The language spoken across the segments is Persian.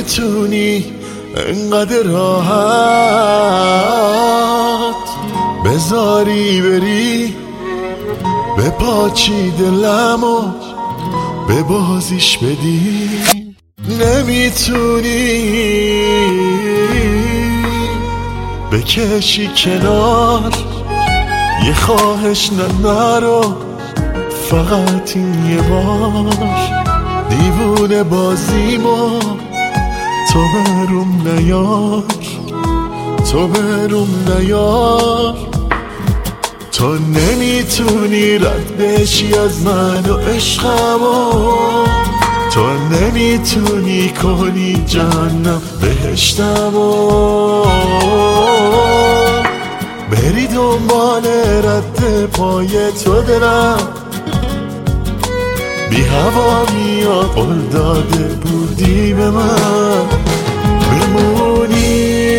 نمیتونی انقدر راحت بذاری بری به پاچی دلم و به بازیش بدی. نمیتونی بکشی کنار یه خواهش نرو فقط این یه بار. دیوونه بازیمو تو بروم نیار، تو بروم نیار. تو نمیتونی رد بشی از من و عشقمو، تو نمیتونی کنی جهنم بهشتمو. بری دنبال رد پای تو دلم بی هوا میاد قول داده بودی به من بمونی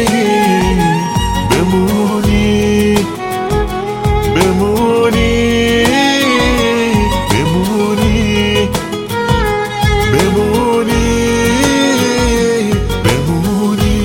بمونی بمونی بمونی بمونی بمونی.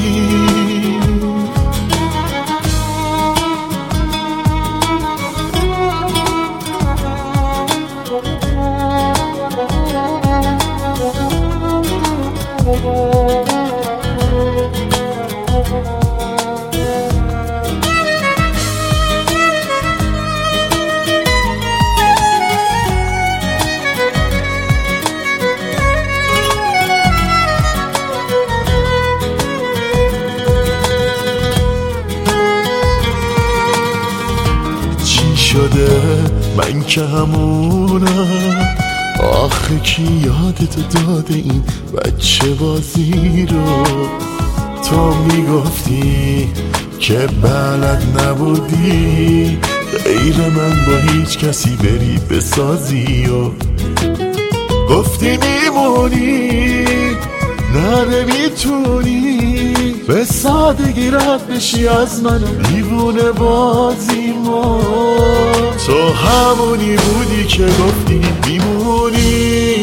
چی شده من که همونم، آخه کی یادتو داده این بچه بازی رو؟ تو میگفتی که بلد نبودی غیر من با هیچ کسی بری بسازی و گفتی میمونی نه نمیتونی به سادگی رد بشی از من دیوونه بازیمو. تو همونی بودی که گفتی میمونی